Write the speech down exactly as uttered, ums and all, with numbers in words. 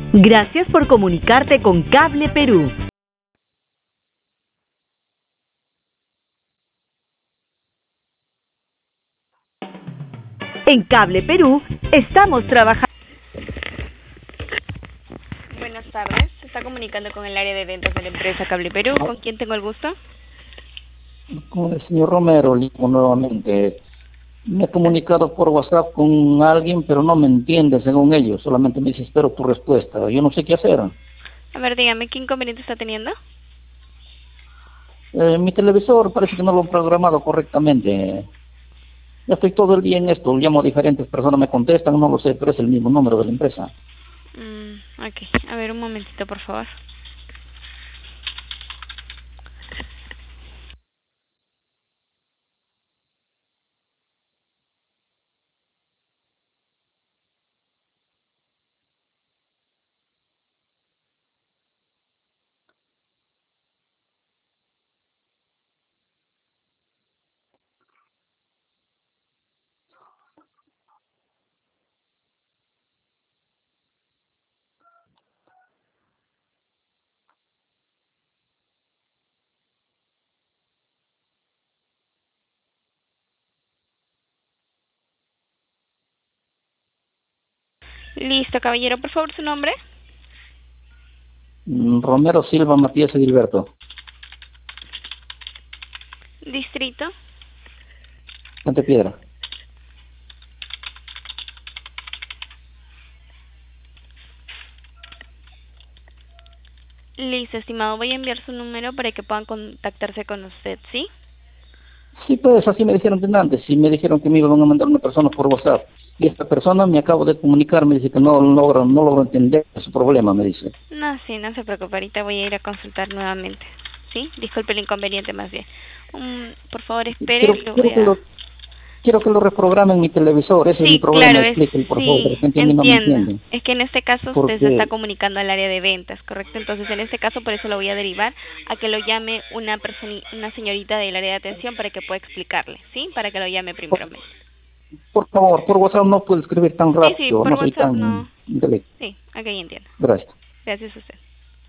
Gracias por comunicarte con Cable Perú. En Cable Perú estamos trabajando. Buenas tardes, se está comunicando con el área de ventas de la empresa Cable Perú. ¿Con quién tengo el gusto? Con el señor Romero, Limo, nuevamente. Me he comunicado por WhatsApp con alguien, pero no me entiende, según ellos. Solamente me dice, espero tu respuesta. Yo no sé qué hacer. A ver, dígame, ¿qué inconveniente está teniendo? Eh, mi televisor parece que no lo he programado correctamente. Ya estoy todo el día en esto. Llamo a diferentes personas, me contestan, no lo sé, pero es el mismo número de la empresa. Mm, ok, a ver, un momentito, por favor. Listo, caballero, por favor, su nombre. Mm, Romero Silva Matías Edilberto. Distrito. Puente Piedra. Listo, estimado, voy a enviar su número para que puedan contactarse con usted, ¿sí? Sí, pues así me dijeron de antes. Sí, me dijeron que me iban a mandar una persona por WhatsApp. Y esta persona me acabo de comunicar, me dice que no logro, no logro entender su problema, me dice. No, sí, no se preocupe, ahorita voy a ir a consultar nuevamente, ¿sí? Disculpe el inconveniente más bien. Um, por favor, espere, Quiero, lo voy quiero que a... lo, quiero que lo reprogramen mi televisor, ese es mi Sí, problema, claro, es, expliquen por favor, de sí, repente a mí no me entiendo. entienden. Es que en este caso usted se está Porque, comunicando al área de ventas, ¿correcto? Entonces, en este caso, por eso lo voy a derivar a que lo llame una persona, una señorita del área de atención para que pueda explicarle, ¿sí? Para que lo llame por, primeramente. por favor, por WhatsApp no puedo escribir tan Sí, sí, rápido, por no soy WhatsApp tan no. intelectual. Sí, ok, entiendo. Gracias. Gracias a usted.